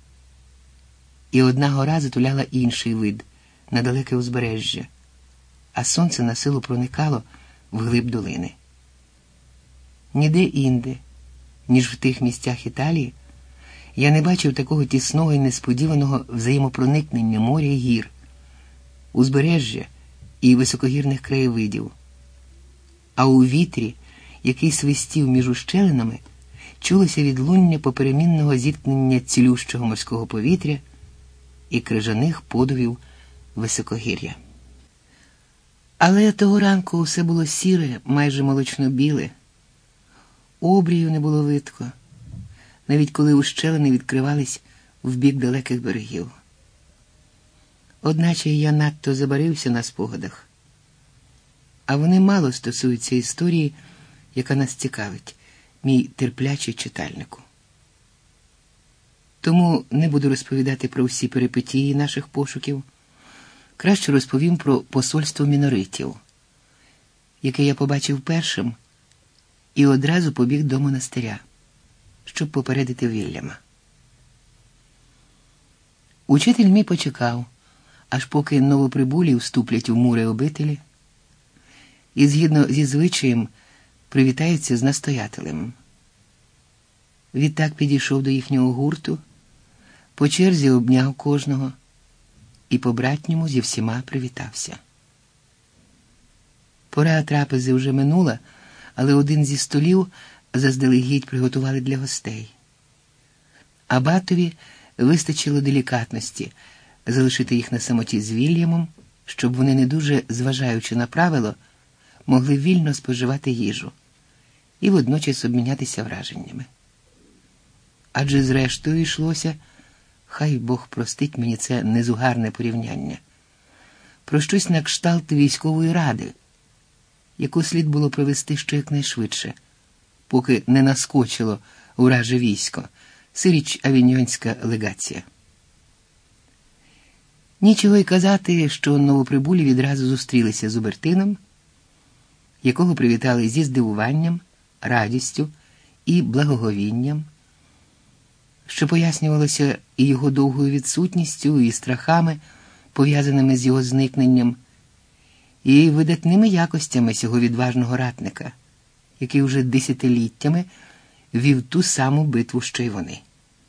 S1: І одна гора затуляла інший вид на далеке узбережжя, а сонце на силу проникало вглиб долини. Ніде інде, ніж в тих місцях Італії, я не бачив такого тісного і несподіваного взаємопроникнення моря й гір, узбережжя і високогірних краєвидів. А у вітрі, який свистів між ущелинами, чулося відлуння поперемінного зіткнення цілющого морського повітря і крижаних подувів високогір'я. Але того ранку усе було сіре, майже молочно-біле. Обрію не було видко, навіть коли ущелини відкривались в бік далеких берегів. Одначе я надто забарився на спогадах, а вони мало стосуються історії, яка нас цікавить, мій терплячий читальнику. Тому не буду розповідати про всі перипетії наших пошуків. Краще розповім про посольство міноритів, яке я побачив першим і одразу побіг до монастиря, щоб попередити Вільяма. Учитель мій почекав, аж поки новоприбулі вступлять у мури обителі, і згідно зі звичаєм привітаються з настоятелем. Відтак підійшов до їхнього гурту, по черзі обняв кожного і по-братньому зі всіма привітався. Пора трапези вже минула, але один зі столів заздалегідь приготували для гостей. Абатові вистачило делікатності залишити їх на самоті з Вільямом, щоб вони, не дуже зважаючи на правило, могли вільно споживати їжу і водночас обмінятися враженнями. Адже зрештою йшлося, хай Бог простить мені це незугарне порівняння, про щось на кшталт військової ради, яку слід було провести щоякнайшвидше, поки не наскочило враже військо, сиріч авіньйонська легація. Нічого й казати, що новоприбулі відразу зустрілися з Убертином, якого привітали зі здивуванням, радістю і благоговінням, що пояснювалося і його довгою відсутністю, і страхами, пов'язаними з його зникненням, і видатними якостями цього відважного ратника – який уже десятиліттями вів ту саму битву, що й вони.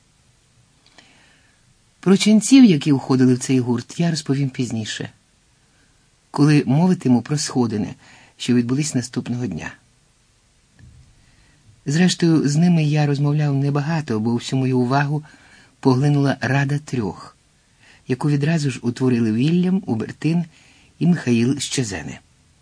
S1: Про ченців, які входили в цей гурт, я розповім пізніше, коли мовитиму про сходини, що відбулись наступного дня. Зрештою, з ними я розмовляв небагато, бо всю мою увагу поглинула Рада трьох, яку відразу ж утворили Вільям, Убертин і Михаїл Щезене.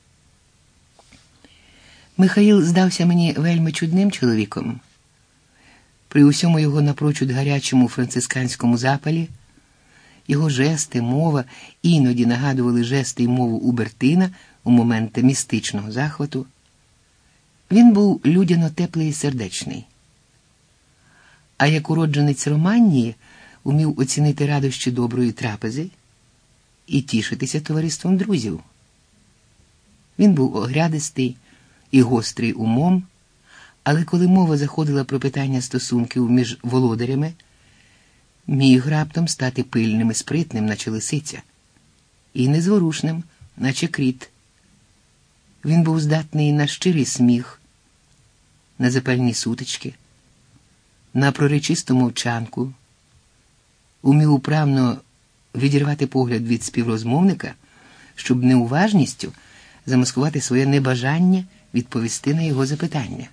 S1: Михаїл здався мені вельми чудним чоловіком. При усьому його напрочуд гарячому францисканському запалі його жести, мова іноді нагадували жести й мову Убертина у моменти містичного захвату. Він був людяно теплий і сердечний. А як уродженець Романії умів оцінити радощі доброї трапези і тішитися товариством друзів. Він був огрядистий і гострий умом, але коли мова заходила про питання стосунків між володарями, міг раптом стати пильним і спритним, наче лисиця, і незворушним, наче кріт. Він був здатний на щирий сміх, на запальні сутички, на пророчисту мовчанку, умів управно відірвати погляд від співрозмовника, щоб неуважністю замаскувати своє небажання відповісти на його запитання.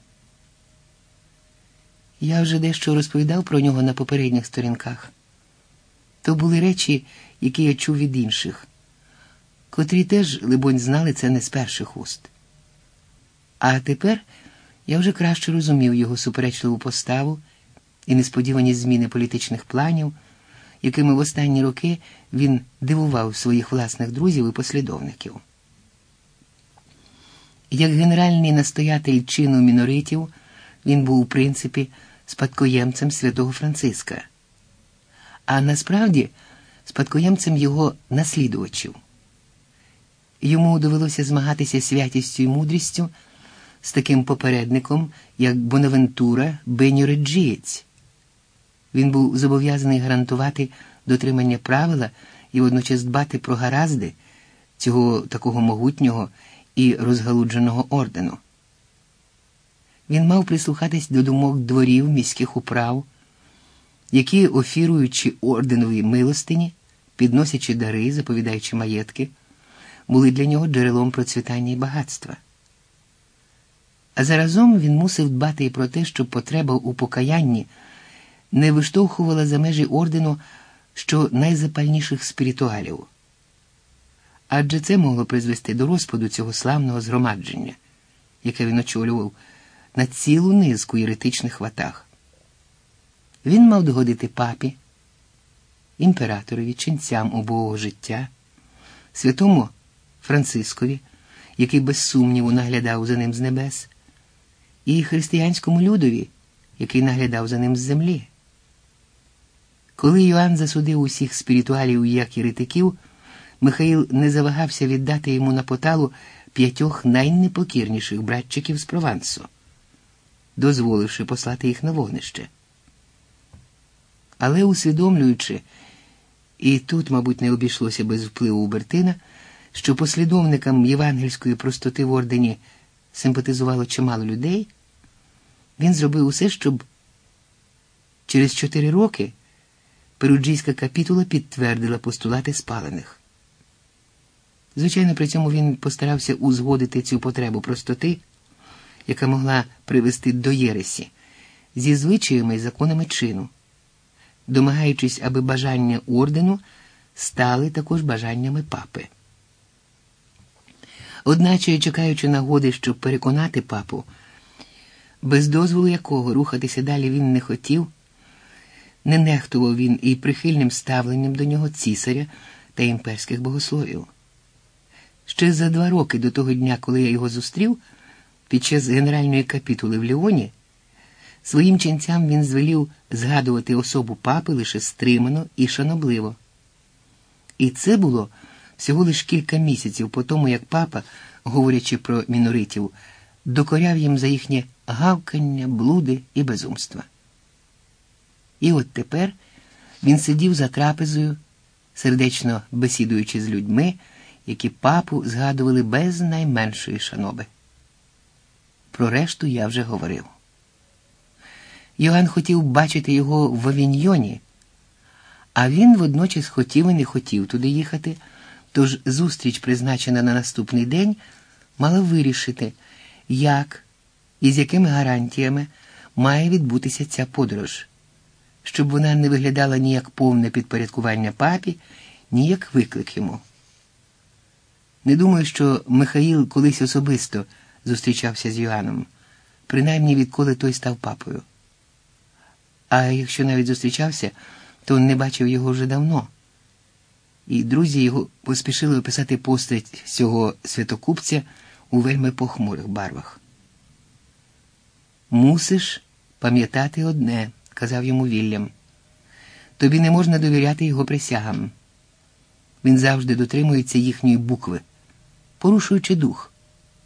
S1: Я вже дещо розповідав про нього на попередніх сторінках. То були речі, які я чув від інших, котрі теж, либонь, знали це не з перших уст. А тепер я вже краще розумів його суперечливу поставу і несподівані зміни політичних планів, якими в останні роки він дивував своїх власних друзів і послідовників. Як генеральний настоятель чину міноритів, він був у принципі спадкоємцем святого Франциска, а насправді спадкоємцем його наслідувачів. Йому довелося змагатися святістю і мудрістю з таким попередником, як Бонавентура Беньо-Реджієць. Він був зобов'язаний гарантувати дотримання правила і водночас дбати про гаразди цього такого могутнього і розгалудженого ордену. Він мав прислухатись до думок дворів міських управ, які, офіруючи орденові милостині, підносячи дари, заповідаючи маєтки, були для нього джерелом процвітання і багатства. А заразом він мусив дбати і про те, щоб потреба у покаянні не виштовхувала за межі ордену що найзапальніших спіритуалів. Адже це могло призвести до розпаду цього славного згромадження, яке він очолював на цілу низку єретичних ватаг. Він мав догодити папі, імператорові, ченцям убогого життя, святому Францискові, який без сумніву наглядав за ним з небес, і християнському людові, який наглядав за ним з землі. Коли Йоанн засудив усіх спіритуалів як єретиків, Михаїл не завагався віддати йому на поталу 5 найнепокірніших братчиків з Провансу, дозволивши послати їх на вогнище. Але усвідомлюючи, і тут, мабуть, не обійшлося без впливу Убертина, що послідовникам євангельської простоти в ордені симпатизувало чимало людей, він зробив усе, щоб через 4 роки Перуджійська капітула підтвердила постулати спалених. Звичайно, при цьому він постарався узгодити цю потребу простоти, яка могла привести до єресі, зі звичаями і законами чину, домагаючись, аби бажання ордену стали також бажаннями папи. Одначе, чекаючи нагоди, щоб переконати папу, без дозволу якого рухатися далі він не хотів, не нехтував він і прихильним ставленням до нього цісаря та імперських богословів. Ще за 2 роки до того дня, коли я його зустрів, під час генеральної капітули в Ліоні, своїм ченцям він звелів згадувати особу папи лише стримано і шанобливо. І це було всього лиш кілька місяців по тому, як папа, говорячи про міноритів, докоряв їм за їхнє гавкання, блуди і безумства. І от тепер він сидів за трапезою, сердечно бесідуючи з людьми, які папу згадували без найменшої шаноби. Про решту я вже говорив. Йоанн хотів бачити його в Авіньйоні, а він водночас хотів і не хотів туди їхати, тож зустріч, призначена на наступний день, мала вирішити, як і з якими гарантіями має відбутися ця подорож, щоб вона не виглядала ні як повне підпорядкування папі, ні як виклик йому. Не думаю, що Михаїл колись особисто зустрічався з Йоанном, принаймні відколи той став папою. А якщо навіть зустрічався, то не бачив його вже давно. І друзі його поспішили описати постать цього святокупця у вельми похмурих барвах. «Мусиш пам'ятати одне», – казав йому Вільям. «Тобі не можна довіряти його присягам. Він завжди дотримується їхньої букви, порушуючи дух».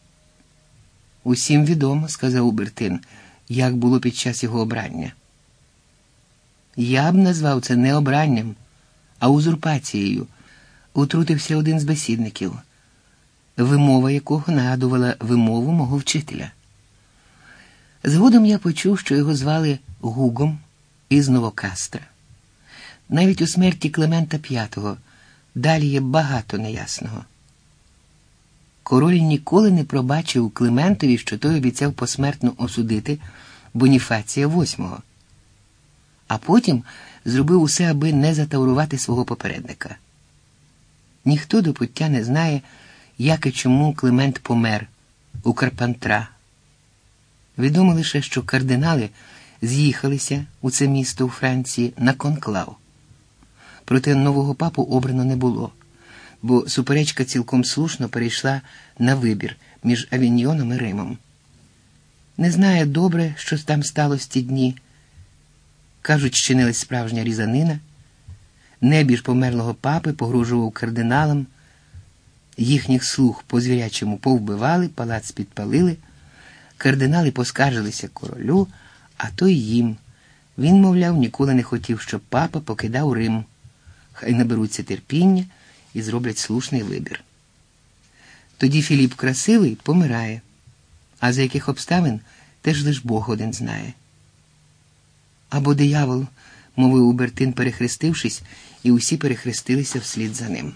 S1: «Усім відомо», – сказав Убертин, – як було під час його обрання. «Я б назвав це не обранням, а узурпацією», – утрутився один з бесідників, вимова якого нагадувала вимову мого вчителя. Згодом я почув, що його звали Гугом із Новокастра. Навіть у смерті Климента V далі є багато неясного. Король ніколи не пробачив Климентові, що той обіцяв посмертно осудити Боніфація VIII, а потім зробив усе, аби не затаурувати свого попередника. Ніхто до пуття не знає, як і чому Климент помер у Карпантра. Відомо лише, що кардинали з'їхалися у це місто у Франції на конклав. Проте нового папу обрано не було, бо суперечка цілком слушно перейшла на вибір між Авіньйоном і Римом. Не знаю добре, що там сталося ті дні. Кажуть, щинилась справжня різанина. Небіж померлого папи погрожував кардиналам, їхніх слуг по звірячому повбивали, палац підпалили, кардинали поскаржилися королю, а той їм. Він, мовляв, ніколи не хотів, щоб папа покидав Рим. Хай наберуться терпіння і зроблять слушний вибір. Тоді Філіп Красивий помирає, а за яких обставин теж лиш Бог один знає. «Або диявол», – мовив Убертин, перехрестившись, і усі перехрестилися вслід за ним.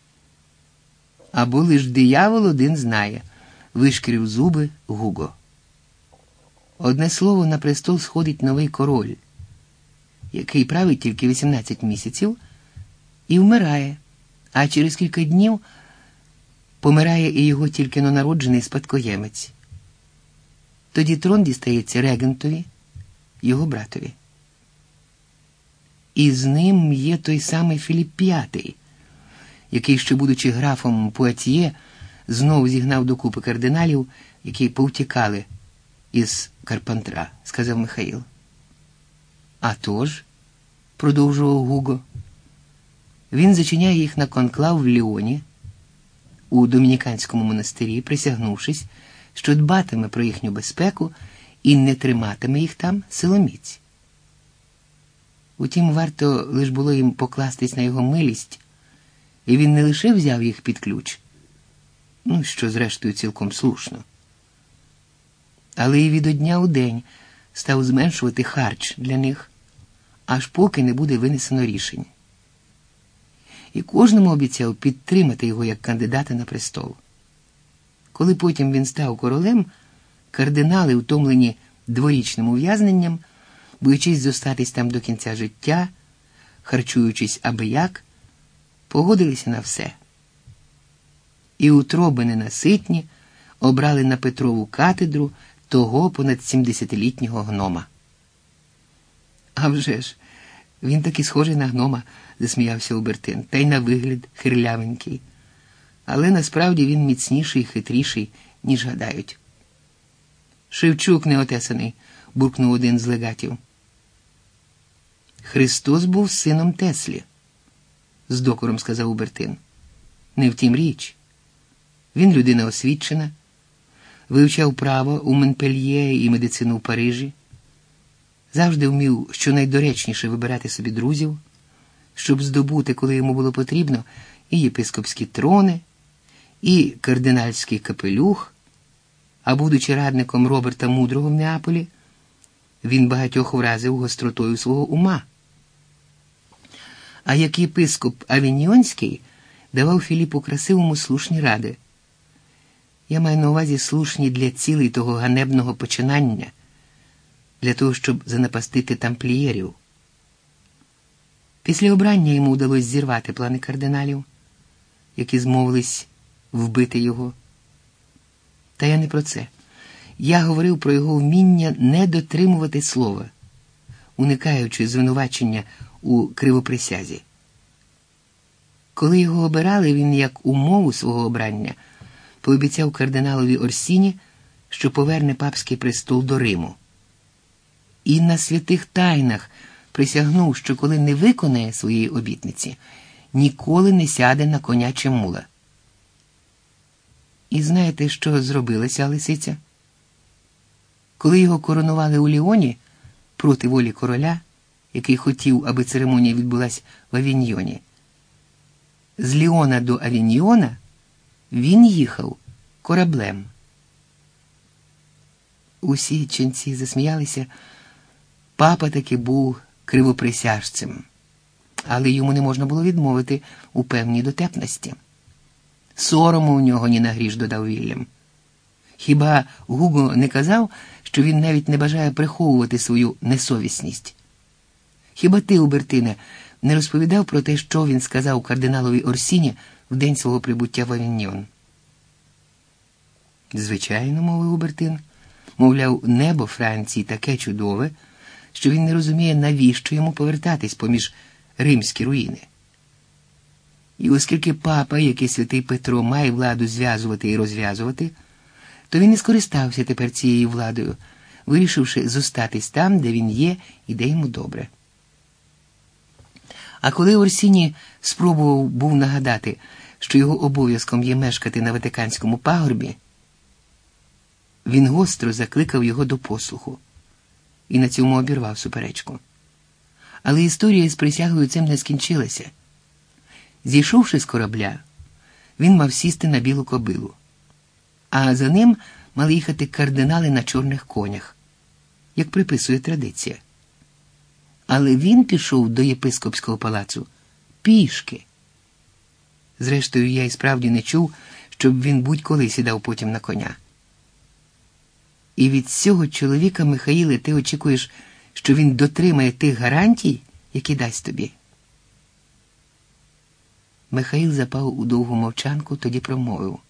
S1: «Або лиш диявол один знає», – вишкірив зуби Гуго. Одне слово, на престол сходить новий король, який править тільки 18 місяців, і вмирає, а через кілька днів помирає і його тільки народжений спадкоємець. Тоді трон дістається регентові, його братові. І з ним є той самий Філіп V, який, ще будучи графом Пуатьє, знову зігнав докупи кардиналів, які повтікали із Карпантра, сказав Михаїл. «А тож», – продовжував Гуго, – «він зачиняє їх на конклав в Ліоні, у Домініканському монастирі, присягнувшись, що дбатиме про їхню безпеку і не триматиме їх там силоміць. Утім, варто лиш було їм покластись на його милість, і він не лише взяв їх під ключ, що зрештою цілком слушно, але і від дня у день став зменшувати харч для них, аж поки не буде винесено рішень. І кожному обіцяв підтримати його як кандидата на престол. Коли потім він став королем, кардинали, утомлені дворічним ув'язненням, боючись зостатись там до кінця життя, харчуючись абияк, погодилися на все. І утроби ненаситні обрали на Петрову кафедру того понад 70-літнього гнома. «А вже ж, він таки схожий на гнома», – засміявся Убертин, – «та й на вигляд хирлявенький. Але насправді він міцніший і хитріший, ніж гадають». «Шевчук неотесаний», – буркнув один з легатів. «Христос був сином Теслі», – з докором сказав Убертин. «Не в тім річ. Він людина освічена, вивчав право у Монпельє і медицину в Парижі, завжди вмів щонайдоречніше вибирати собі друзів, щоб здобути, коли йому було потрібно, і єпископські трони, і кардинальський капелюх, а будучи радником Роберта Мудрого в Неаполі, він багатьох вразив гостротою свого ума. А як єпископ Авіньйонський давав Філіпу Красивому слушні ради. Я маю на увазі слушні для цілей того ганебного починання, для того, щоб занапастити тамплієрів. Після обрання йому вдалося зірвати плани кардиналів, які змовились вбити його. Та я не про це. Я говорив про його вміння не дотримувати слова, уникаючи звинувачення у кривоприсязі. Коли його обирали, він, як умову свого обрання, пообіцяв кардиналові Орсіні, що поверне папський престол до Риму. І на святих тайнах присягнув, що коли не виконає своєї обітниці, ніколи не сяде на коня чи мула. І знаєте, що зробила ця лисиця? Коли його коронували у Ліоні проти волі короля, який хотів, аби церемонія відбулась в Авіньйоні, з Ліона до Авіньйона він їхав кораблем. Усі ченці засміялися. Папа таки був кривоприсяжцем, але йому не можна було відмовити у певній дотепності. Сорому в нього ні на гріш, додав Вільям. Хіба Гуго не казав, що він навіть не бажає приховувати свою несовісність? Хіба ти, Убертине, не розповідав про те, що він сказав кардиналові Орсіні в день свого прибуття в Авіньйон? Звичайно, мовив Убертин. Мовляв, небо Франції таке чудове, що він не розуміє, навіщо йому повертатись поміж римські руїни. І оскільки папа, як і святий Петро, має владу зв'язувати і розв'язувати, то він і скористався тепер цією владою, вирішивши зостатись там, де він є і де йому добре. А коли Орсіні спробував був нагадати, що його обов'язком є мешкати на Ватиканському пагорбі, він гостро закликав його до послуху і на цьому обірвав суперечку. Але історія з присягою цим не скінчилася. Зійшовши з корабля, він мав сісти на білу кобилу, а за ним мали їхати кардинали на чорних конях, як приписує традиція. Але він пішов до єпископського палацу пішки. Зрештою, я і справді не чув, щоб він будь-коли сідав потім на коня. І від цього чоловіка, Михаїле, ти очікуєш, що він дотримає тих гарантій, які дасть тобі? Михаїл запав у довгу мовчанку, тоді промовив.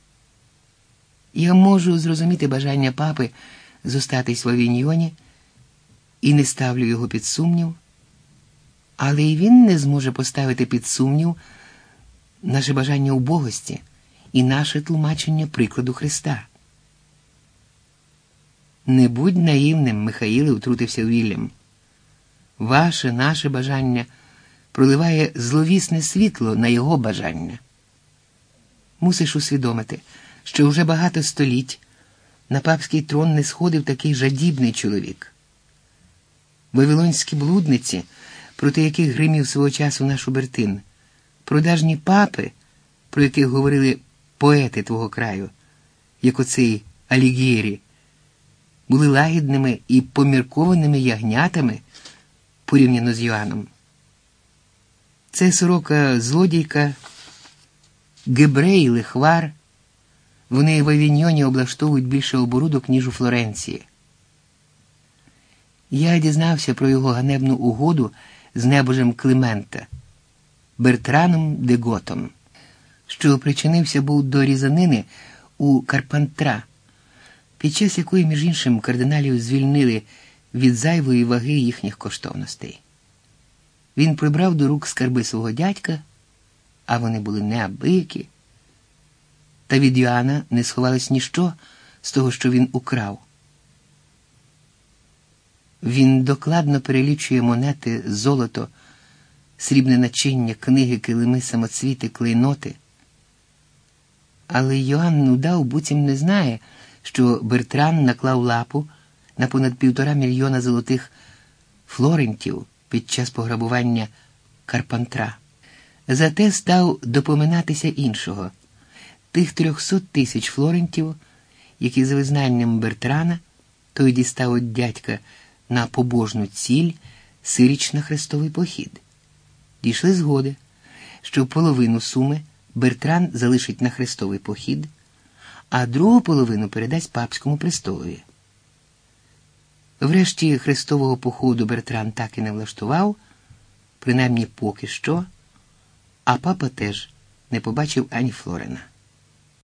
S1: Я можу зрозуміти бажання папи зостатись в Авіньйоні і не ставлю його під сумнів, але і він не зможе поставити під сумнів наше бажання убогості і наше тлумачення прикладу Христа. Не будь наївним, Михаїле, втрутився Вільям. Наше бажання проливає зловісне світло на його бажання. Мусиш усвідомити, що вже багато століть на папський трон не сходив такий жадібний чоловік. Вавилонські блудниці, проти яких гримів свого часу наш Убертин, продажні папи, про яких говорили поети твого краю, як оцей Алігєрі, були лагідними і поміркованими ягнятами порівняно з Йоанном. Це сорока-злодійка, гебрей і лихвар, вони в Авіньйоні облаштовують більше оборудок, ніж у Флоренції. Я дізнався про його ганебну угоду з небожем Климента, Бертраном де Готом, що причинився був до різанини у Карпантра, під час якої, між іншим, кардиналів звільнили від зайвої ваги їхніх коштовностей. Він прибрав до рук скарби свого дядька, а вони були неабиякі, та від Йоанна не сховалось ніщо з того, що він украв. Він докладно перелічує монети, золото, срібне начиння, книги, килими, самоцвіти, клейноти. Але Йоанн удав, буцім не знає, що Бертран наклав лапу на понад 1,5 мільйона золотих флорентів під час пограбування Карпантра. Зате став допоминатися іншого – тих 300 000 флорентів, які за визнанням Бертрана той дістав від дядька на побожну ціль сиріч на хрестовий похід. Дійшли згоди, що половину суми Бертран залишить на хрестовий похід, а другу половину передасть папському престолові. Врешті хрестового походу Бертран так і не влаштував, принаймні поки що, а папа теж не побачив ані Флорена.